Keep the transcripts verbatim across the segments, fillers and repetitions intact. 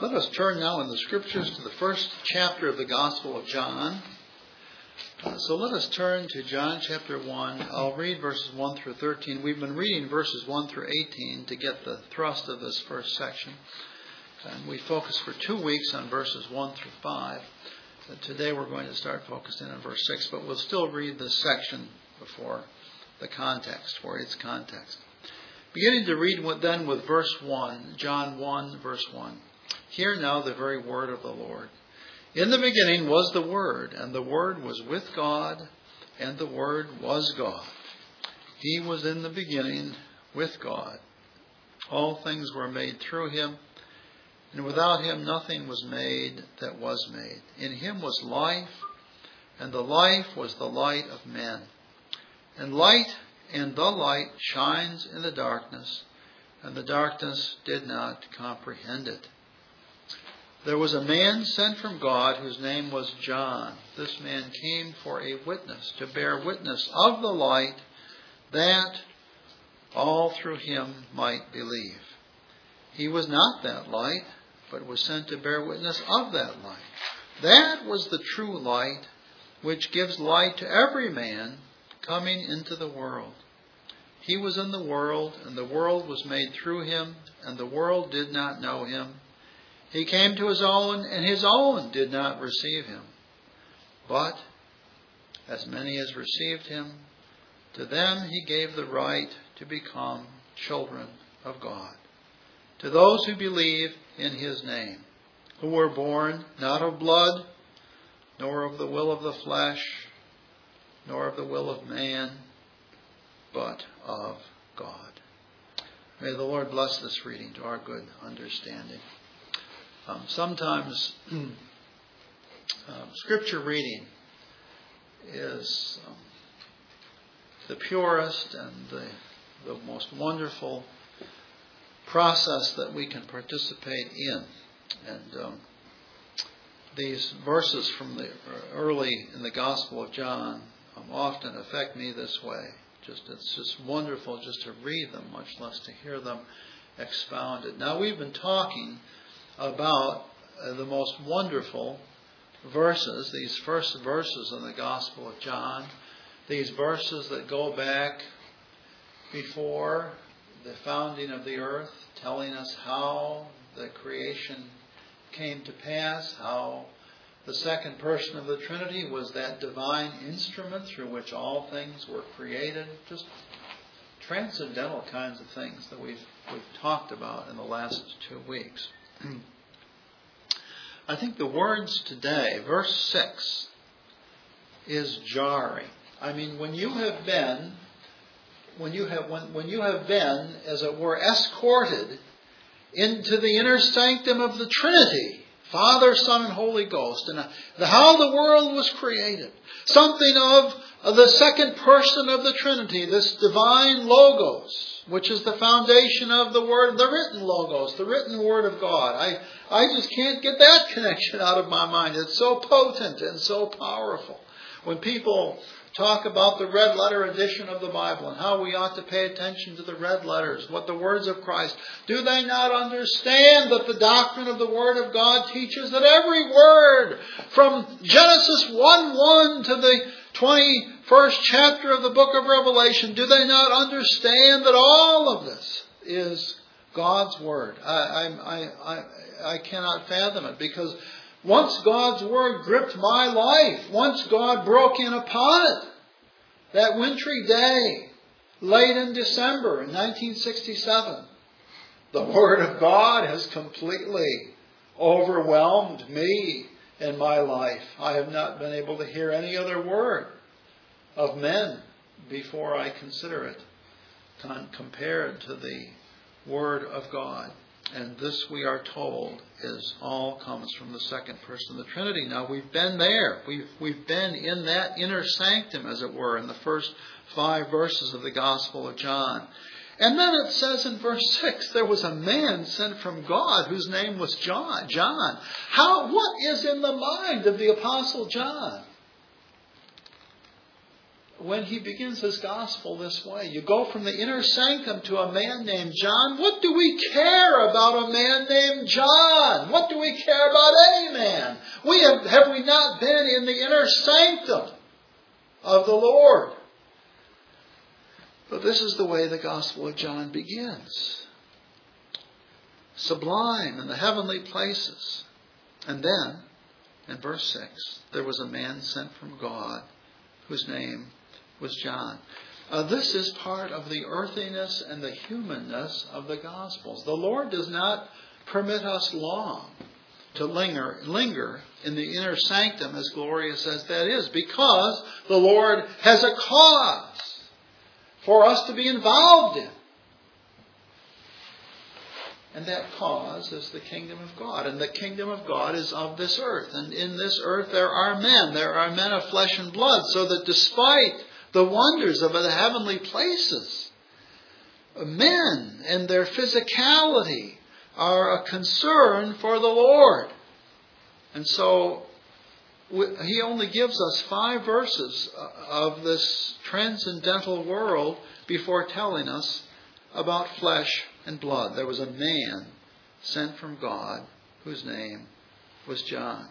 Let us turn now in the Scriptures to the first chapter of the Gospel of John. Uh, so let us turn to John chapter one. I'll read verses one through thirteen. We've been reading verses one through eighteen to get the thrust of this first section. And we focused for two weeks on verses one through five. Uh, today we're going to start focusing on verse six, but we'll still read this section before the context, for its context. Beginning to read then with verse one, John one, verse one. Hear now the very word of the Lord. In the beginning was the Word, and the Word was with God, and the Word was God. He was in the beginning with God. All things were made through him, and without him nothing was made that was made. In him was life, and the life was the light of men. And light and the light shines in the darkness, and the darkness did not comprehend it. There was a man sent from God whose name was John. This man came for a witness, to bear witness of the light, that all through him might believe. He was not that light, but was sent to bear witness of that light. That was the true light, which gives light to every man coming into the world. He was in the world, and the world was made through him, and the world did not know him. He came to his own, and his own did not receive him. But as many as received him, to them he gave the right to become children of God, to those who believe in his name, who were born not of blood, nor of the will of the flesh, nor of the will of man, but of God. May the Lord bless this reading to our good understanding. Um, sometimes um, Scripture reading is um, the purest and the, the most wonderful process that we can participate in. And um, these verses from the early in the Gospel of John um, often affect me this way. Just it's just wonderful just to read them, much less to hear them expounded. Now, we've been talking about uh, the most wonderful verses, these first verses in the Gospel of John, these verses that go back before the founding of the earth, telling us how the creation came to pass, how the second person of the Trinity was that divine instrument through which all things were created. Just transcendental kinds of things that we've, we've talked about in the last two weeks. I think the words today, verse six, is jarring. I mean, when you have been, when you have when, when you have been, as it were, escorted into the inner sanctum of the Trinity, Father, Son, and Holy Ghost, and the, how the world was created, something of, of the second person of the Trinity, this divine Logos, which is the foundation of the Word, the written Logos, the written Word of God. I, I just can't get that connection out of my mind. It's so potent and so powerful. When people talk about the red letter edition of the Bible and how we ought to pay attention to the red letters, what the words of Christ, do they not understand that the doctrine of the Word of God teaches that every word from Genesis one one to the twenty-first chapter of the book of Revelation, do they not understand that all of this is God's Word? I, I, I, I cannot fathom it, because once God's Word gripped my life, once God broke in upon it, that wintry day, late in December in nineteen sixty-seven, the Word of God has completely overwhelmed me in my life. I have not been able to hear any other word of men before I consider it compared to the Word of God. And this, we are told, is all comes from the second person of the Trinity. Now, we've been there. We've, we've been in that inner sanctum, as it were, in the first five verses of the Gospel of John. And then it says in verse six, there was a man sent from God whose name was John. John. How? What is in the mind of the Apostle John? when he begins his gospel this way. You go from the inner sanctum to a man named John. What do we care about a man named John? What do we care about any man? We have, have we not been in the inner sanctum of the Lord? But this is the way the Gospel of John begins. Sublime in the heavenly places. And then, in verse six, there was a man sent from God whose name was John. Uh, this is part of the earthiness and the humanness of the Gospels. The Lord does not permit us long to linger, linger in the inner sanctum, as glorious as that is, because the Lord has a cause for us to be involved in. And that cause is the kingdom of God. And the kingdom of God is of this earth. And in this earth there are men. There are men of flesh and blood. So that despite the wonders of the heavenly places, men and their physicality are a concern for the Lord. And so he only gives us five verses of this transcendental world before telling us about flesh and blood. There was a man sent from God whose name was John.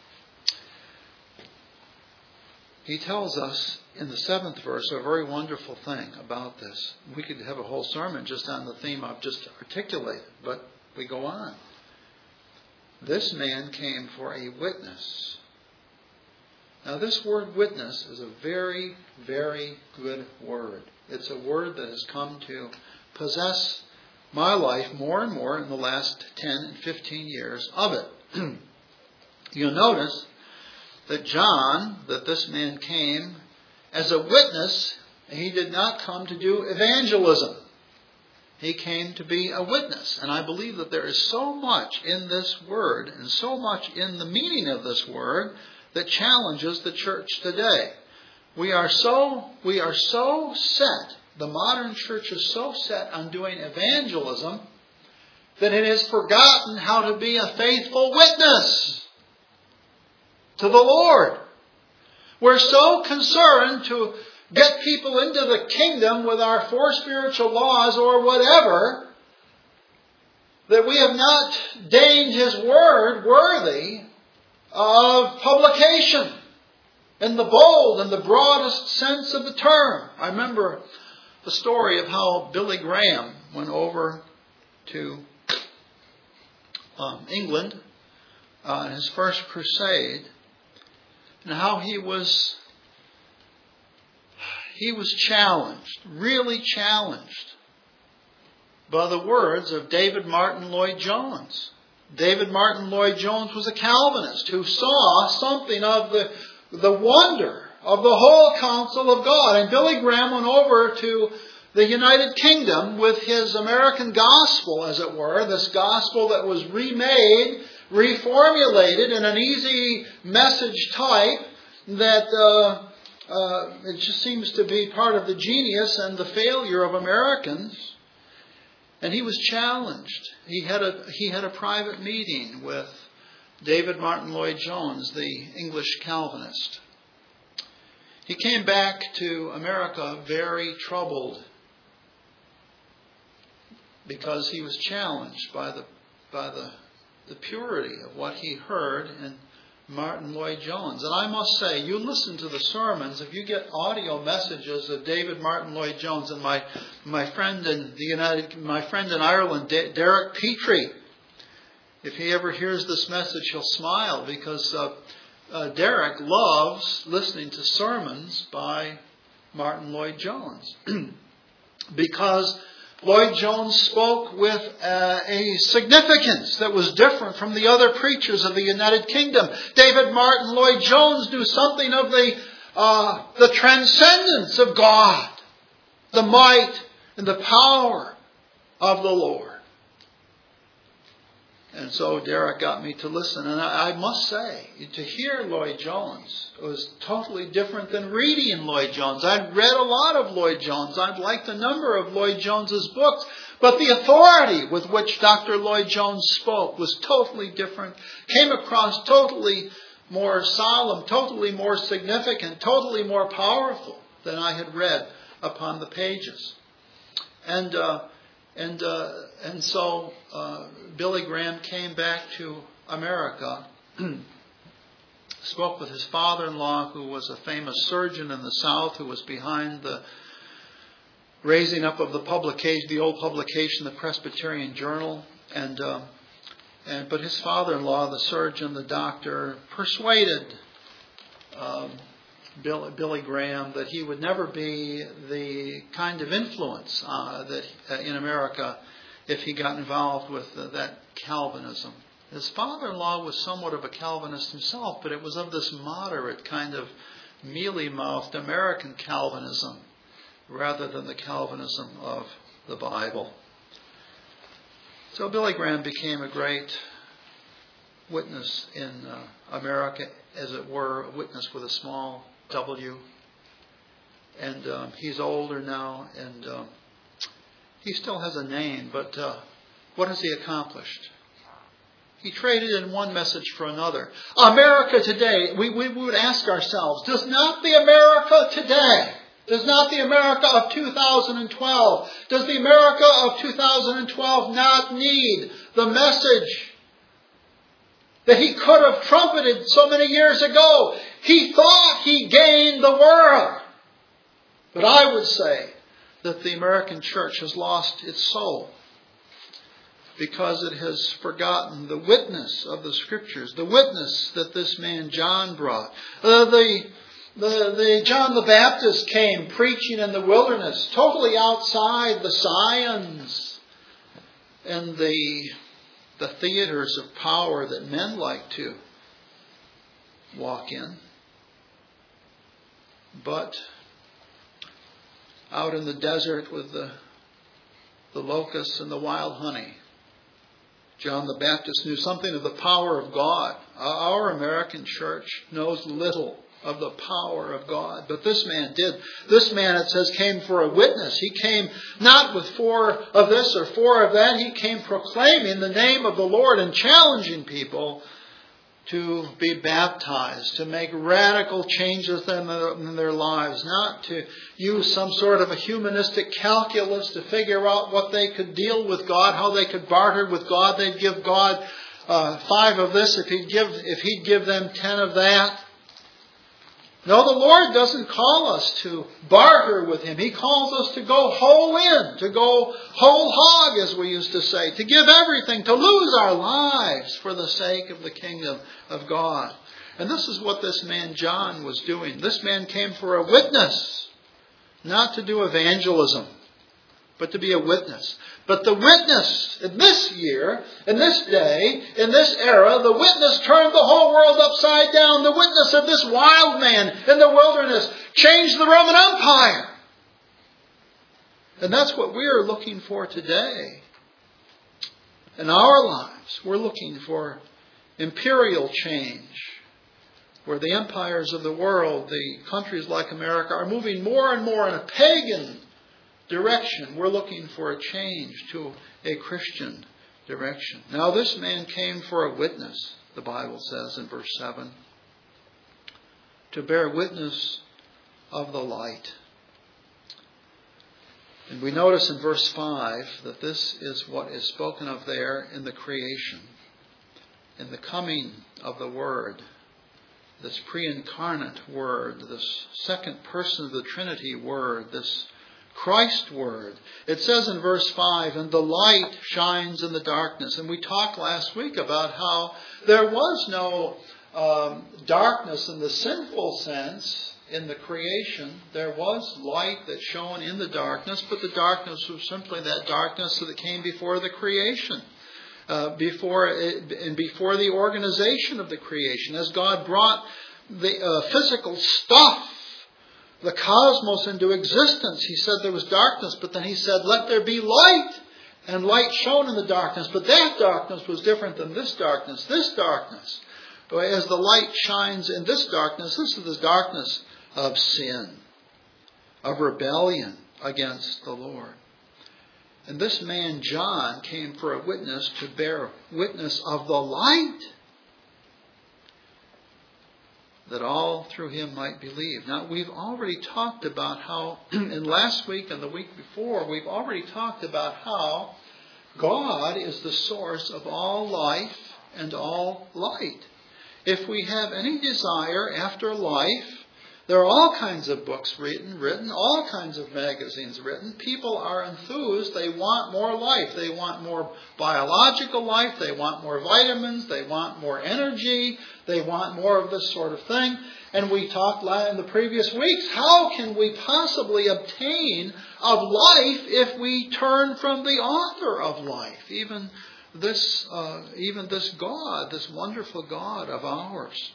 He tells us in the seventh verse a very wonderful thing about this. We could have a whole sermon just on the theme I've just articulated, but we go on. This man came for a witness. Now this word witness is a very, very good word. It's a word that has come to possess my life more and more in the last ten and fifteen years of it. You'll notice that John, that this man came as a witness. He did not come to do evangelism. He came to be a witness. And I believe that there is so much in this word and so much in the meaning of this word that challenges the church today. We are so, we are so set, the modern church is so set on doing evangelism that it has forgotten how to be a faithful witness to the Lord. We're so concerned to get people into the kingdom with our four spiritual laws or whatever that we have not deigned His word worthy of publication in the bold and the broadest sense of the term. I remember the story of how Billy Graham went over to um, England on uh, his first crusade, and how he was he was challenged, really challenged, by the words of David Martin Lloyd-Jones. David Martin Lloyd-Jones was a Calvinist who saw something of the, the wonder of the whole counsel of God. And Billy Graham went over to the United Kingdom with his American gospel, as it were, this gospel that was remade, reformulated in an easy message type that uh, uh, it just seems to be part of the genius and the failure of Americans. And he was challenged. He had a he had a private meeting with David Martin Lloyd-Jones, the English Calvinist. He came back to America very troubled because he was challenged by the by the the purity of what he heard in Martin Lloyd-Jones. And I must say, you listen to the sermons, if you get audio messages of David Martin Lloyd-Jones, and my my friend in the United my friend in Ireland, Derek Petrie, if he ever hears this message, he'll smile, because uh, uh, Derek loves listening to sermons by Martin Lloyd-Jones because Lloyd-Jones spoke with uh, a significance that was different from the other preachers of the United Kingdom. David Martin Lloyd-Jones knew something of the uh, the transcendence of God, the might and the power of the Lord. And so Derek got me to listen. And I, I must say, to hear Lloyd-Jones was totally different than reading Lloyd-Jones. I'd read a lot of Lloyd-Jones. I'd liked a number of Lloyd-Jones's books. But the authority with which Doctor Lloyd-Jones spoke was totally different. Came across totally more solemn, totally more significant, totally more powerful. than I had read upon the pages. And uh, and uh, and so uh, Billy Graham came back to America, spoke with his father-in-law, who was a famous surgeon in the South, who was behind the raising up of the publication, the old publication, the Presbyterian Journal, and uh, and but his father-in-law, the surgeon, the doctor, persuaded um, Bill, Billy Graham that he would never be the kind of influence uh, that uh, in America if he got involved with uh, that Calvinism. His father-in-law was somewhat of a Calvinist himself, but it was of this moderate kind of mealy-mouthed American Calvinism rather than the Calvinism of the Bible. So Billy Graham became a great witness in uh, America, as it were, a witness with a small W. And um, he's older now, and um, he still has a name, but uh, what has he accomplished? He traded in one message for another. America today, we, we would ask ourselves, does not the America today, does not the America of two thousand twelve, does the America of two thousand twelve not need the message that he could have trumpeted so many years ago? He thought he gained the world. But I would say that the American church has lost its soul, because it has forgotten the witness of the Scriptures, the witness that this man John brought. Uh, the, the, the John the Baptist came preaching in the wilderness, totally outside the scions and the, the theaters of power that men like to walk in. But out in the desert with the, the locusts and the wild honey, John the Baptist knew something of the power of God. Our American church knows little of the power of God. But this man did. This man, it says, came for a witness. He came not with four of this or four of that. He came proclaiming the name of the Lord and challenging people to be baptized, to make radical changes in their, in their lives, not to use some sort of a humanistic calculus to figure out what they could deal with God, how they could barter with God. They'd give God uh, five of this if he'd give if he'd give them ten of that. No, the Lord doesn't call us to barter with Him. He calls us to go whole in, to go whole hog, as we used to say, to give everything, to lose our lives for the sake of the kingdom of God. And this is what this man John was doing. This man came for a witness, not to do evangelism, but to be a witness. But the witness in this year, in this day, in this era, the witness turned the whole world upside down. The witness of this wild man in the wilderness changed the Roman Empire. And that's what we are looking for today. In our lives, we're looking for imperial change, where the empires of the world, the countries like America, are moving more and more in a pagan direction. We're looking for a change to a Christian direction. Now this man came for a witness, the Bible says in verse seven, to bear witness of the light. And we notice in verse five that this is what is spoken of there in the creation, in the coming of the Word, this pre-incarnate Word, this second person of the Trinity Word, this Christ Word. It says in verse five, and the light shines in the darkness. And we talked last week about how there was no um, darkness in the sinful sense in the creation. There was light that shone in the darkness, but the darkness was simply that darkness that came before the creation, uh, before it, and before the organization of the creation. As God brought the uh, physical stuff, the cosmos, into existence, He said there was darkness, but then He said, let there be light. And light shone in the darkness. But that darkness was different than this darkness. This darkness, as the light shines in this darkness, this is the darkness of sin, of rebellion against the Lord. And this man John came for a witness, to bear witness of the light. that all through him might believe. Now, we've already talked about how, in last week and the week before, we've already talked about how God is the source of all life and all light. If we have any desire after life, there are all kinds of books written, written, all kinds of magazines written. People are enthused. They want more life. They want more biological life. They want more vitamins. They want more energy. They want more of this sort of thing. And we talked in the previous weeks, how can we possibly obtain of life if we turn from the author of life? Even this, uh, even this God, this wonderful God of ours.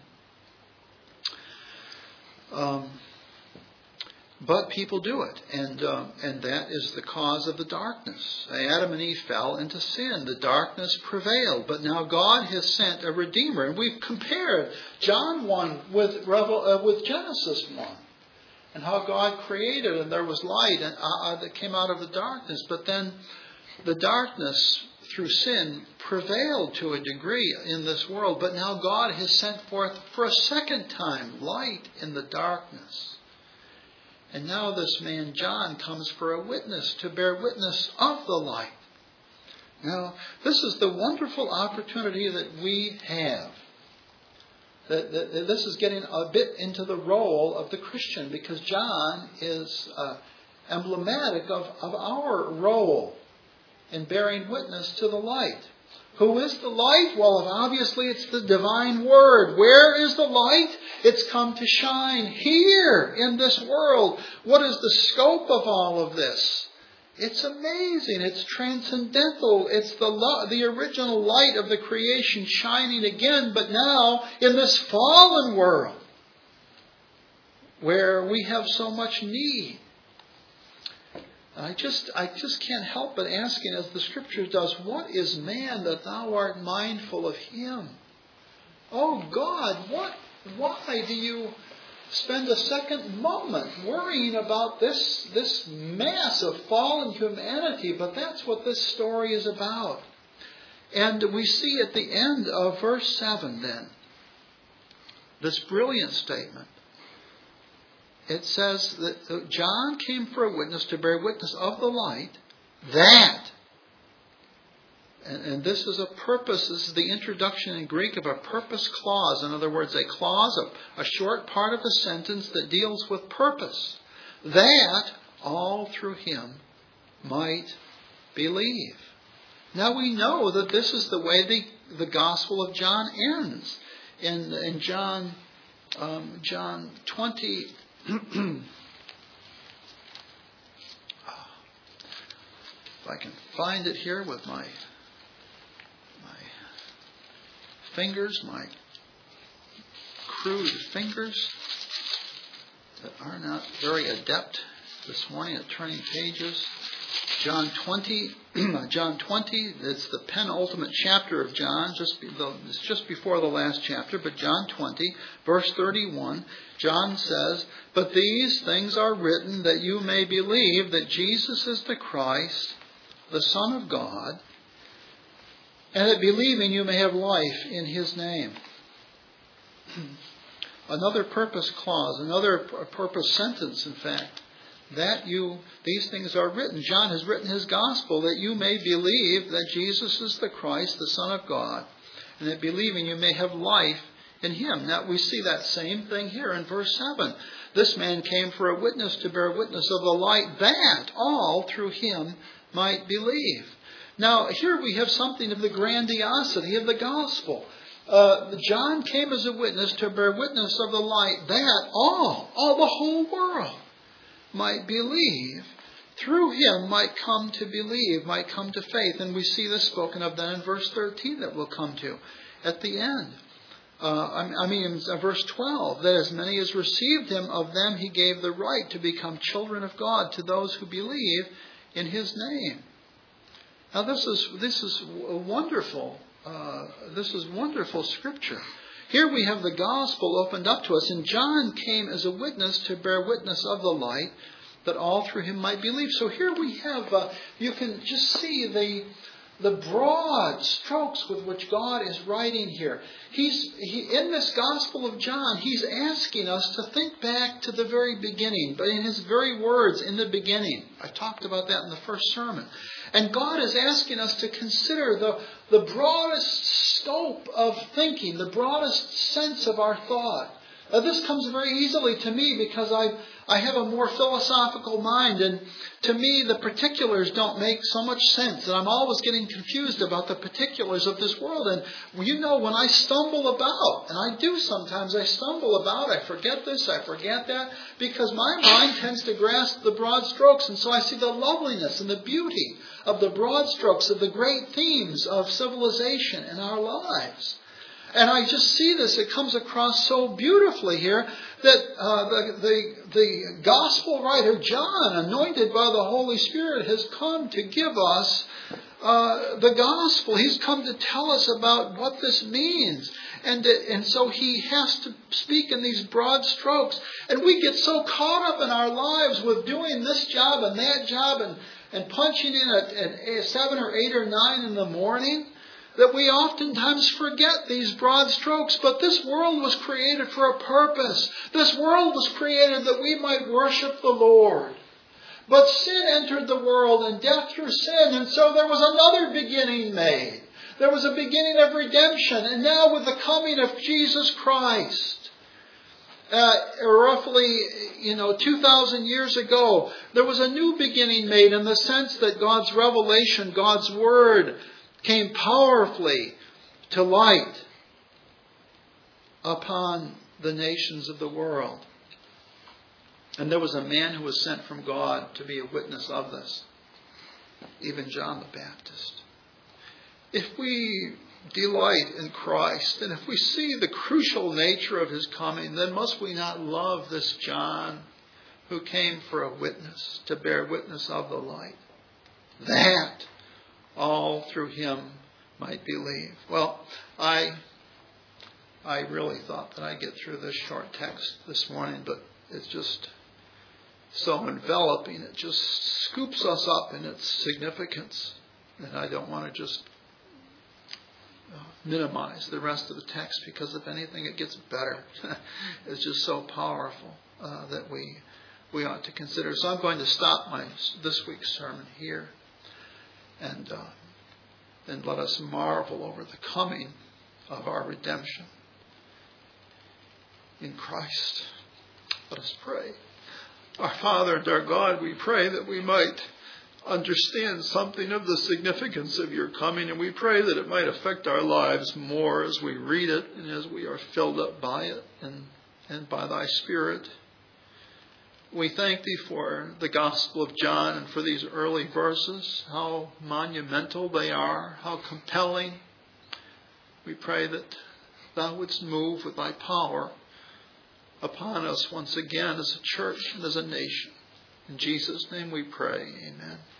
Um, but people do it, and uh, and that is the cause of the darkness. Adam and Eve fell into sin. The darkness prevailed, but now God has sent a Redeemer, and we've compared John one with Revel, uh, with Genesis one, and how God created, and there was light and uh, that came out of the darkness. But then the darkness through sin prevailed to a degree in this world, but now God has sent forth for a second time light in the darkness. And now this man John comes for a witness, to bear witness of the light. Now, this is the wonderful opportunity that we have. That, that, that this is getting a bit into the role of the Christian, because John is uh, emblematic of, of our role in bearing witness to the light. Who is the light? Well, obviously it's the divine word. Where is the light? It's come to shine here in this world. What is the scope of all of this? It's amazing. It's transcendental. It's the lo- the original light of the creation shining again, but now in this fallen world where we have so much need. I just I just can't help but asking, as the Scripture does, what is man that thou art mindful of him? Oh God, what why do you spend a second moment worrying about this, this mass of fallen humanity? But that's what this story is about. And we see at the end of verse seven then, this brilliant statement. It says that John came for a witness, to bear witness of the light, that, and, and this is a purpose, this is the introduction in Greek of a purpose clause. In other words, a clause, a, a short part of a sentence that deals with purpose. That all through him might believe. Now we know that this is the way the, the Gospel of John ends. In, in John, um, John twenty... If I can find it here with my my fingers, my crude fingers that are not very adept this morning at turning pages. John twenty, John twenty. It's the penultimate chapter of John. Just be, it's just before the last chapter, but John twenty, verse thirty-one. John says, "But these things are written that you may believe that Jesus is the Christ, the Son of God, and that believing you may have life in His name." Another purpose clause, another purpose sentence, in fact. That you, these things are written. John has written his gospel that you may believe that Jesus is the Christ, the Son of God, and that believing you may have life in Him. Now we see that same thing here in verse seven. This man came for a witness, to bear witness of the light, that all through him might believe. Now here we have something of the grandiosity of the gospel. Uh, John came as a witness to bear witness of the light, that all, all the whole world might believe, through him might come to believe, might come to faith. And we see this spoken of then in verse thirteen that we'll come to at the end. Uh, I mean, in verse twelve, that as many as received him, of them he gave the right to become children of God, to those who believe in his name. Now this is this is wonderful. Uh, this is wonderful scripture. Here we have the gospel opened up to us, and John came as a witness to bear witness of the light, that all through him might believe. So here we have, uh, you can just see the the broad strokes with which God is writing here. He's he, in this Gospel of John, he's asking us to think back to the very beginning, but in his very words, in the beginning. I talked about that in the first sermon. And God is asking us to consider the, the broadest scope of thinking, the broadest sense of our thought. Now, this comes very easily to me because I I have a more philosophical mind, and to me the particulars don't make so much sense, and I'm always getting confused about the particulars of this world. And you know, when I stumble about, and I do sometimes, I stumble about, I forget this, I forget that, because my mind tends to grasp the broad strokes, and so I see the loveliness and the beauty of the broad strokes of the great themes of civilization in our lives. And I just see this, it comes across so beautifully here that uh, the, the, the gospel writer John, anointed by the Holy Spirit, has come to give us uh, the gospel. He's come to tell us about what this means. And, and so he has to speak in these broad strokes. And we get so caught up in our lives with doing this job and that job and, and punching in at, at seven or eight or nine in the morning, that we oftentimes forget these broad strokes. But this world was created for a purpose. This world was created that we might worship the Lord. But sin entered the world, and death through sin, and so there was another beginning made. There was a beginning of redemption, and now with the coming of Jesus Christ, uh, roughly, you know, two thousand years ago, there was a new beginning made in the sense that God's revelation, God's Word, came powerfully to light upon the nations of the world. And there was a man who was sent from God to be a witness of this, even John the Baptist. If we delight in Christ, and if we see the crucial nature of his coming, then must we not love this John who came for a witness, to bear witness of the light, that all through him might believe. Well, I I really thought that I'd get through this short text this morning, but it's just so enveloping. It just scoops us up in its significance. And I don't want to just minimize the rest of the text, because if anything, it gets better. It's just so powerful uh, that we we ought to consider. So I'm going to stop my this week's sermon here. And, uh, and let us marvel over the coming of our redemption in Christ. Let us pray. Our Father and our God, we pray that we might understand something of the significance of your coming, and we pray that it might affect our lives more as we read it and as we are filled up by it and, and by thy Spirit. We thank thee for the Gospel of John and for these early verses, how monumental they are, how compelling. We pray that thou wouldst move with thy power upon us once again as a church and as a nation. In Jesus' name we pray. Amen.